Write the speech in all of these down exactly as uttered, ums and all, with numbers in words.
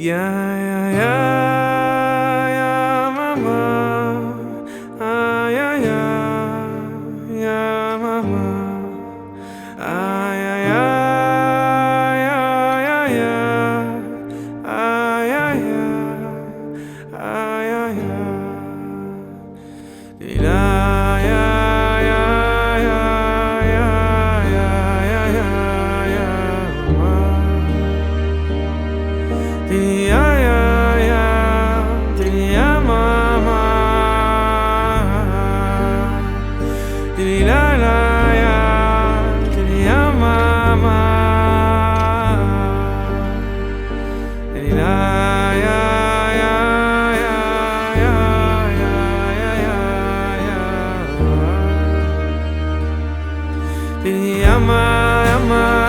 Yeah, yeah, yeah, yeah, mama. Ah, yeah, yeah, yeah, mama. Ah, yeah, yeah, yeah, yeah, yeah. Ah, yeah, yeah, ah, yeah, yeah. Dee-da, yeah, yeah, yeah, yeah, yeah, yeah, yeah, mama. Yeah, yeah, yeah, yeah, mama. La la, yeah, yeah, mama. La, yeah, yeah, yeah, yeah, yeah, yeah, yeah, yeah, mama.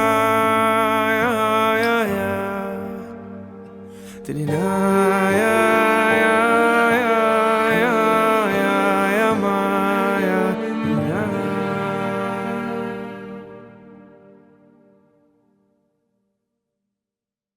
Did he know?